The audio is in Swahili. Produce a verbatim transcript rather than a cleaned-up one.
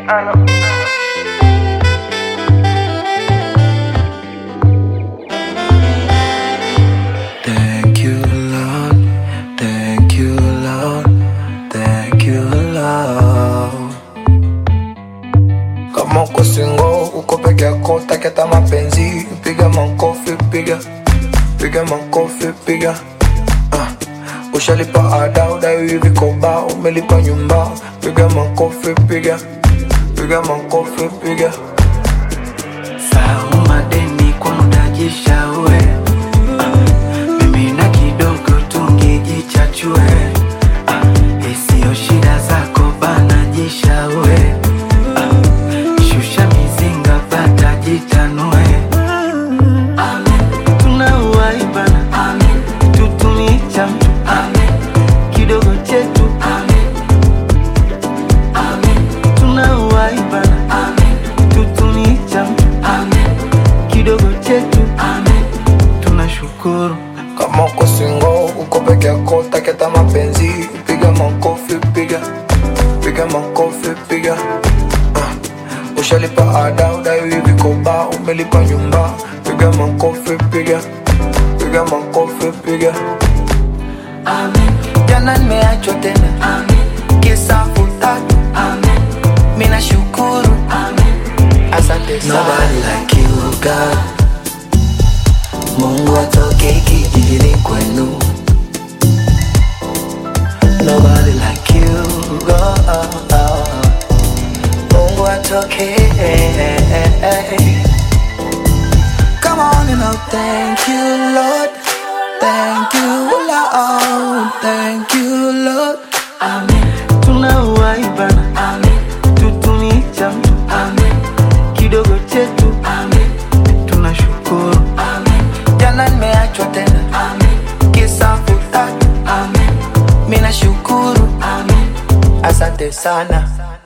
Thank you Lord, thank you Lord, thank you Lord. Kama uko single, uko peke yako, taketa mapenzi, piga makofi, piga piga makofi, piga ah. Ushalipa ada, udai hivi koba, umelipa nyumba, piga makofi, piga piga makofi, piga. Sahau madeni kwa mdajisha uwe ah. Mimi na kidogo tungejichachue ah. Isio shida zako bana jisha uwe ah. Shusha mizinga pata jitanue. Amen. Tunauwai bana. Amen. Tutumicha mtu. Amen. Kidogo chetu. Amen. Amen. Tunauwai bana. Amen. Tutumicha mtu. Amen. Kidogo chetu. Amen. Tunashukuru. Kama uko single, uko peke yako, taketa mapenzi, piga makofi, piga piga makofi, piga ah. Ushalipa ada, udai hivi koba, umelipa nyumba, piga makofi, piga piga makofi, piga. Amen. Jana nimeachwa tena, Amen. kisa futatu, Amen. mina shukuru, Amen. asante sana. Nobody like you, God. Mungu atoke kijijini kwenu. Nobody like you, God. Mungu atoke. Come on and now, thank you Lord, thank you Lord, thank you Lord. Amen. Tunauwai bana. Amen. Tutumicha mtu. Amen. Kidogo chetu. Amen. Tunashukuru. Amen. Jana nimeachwa tena, Amen. kisa futatu, Amen. mina shukuru, Amen. asante sana.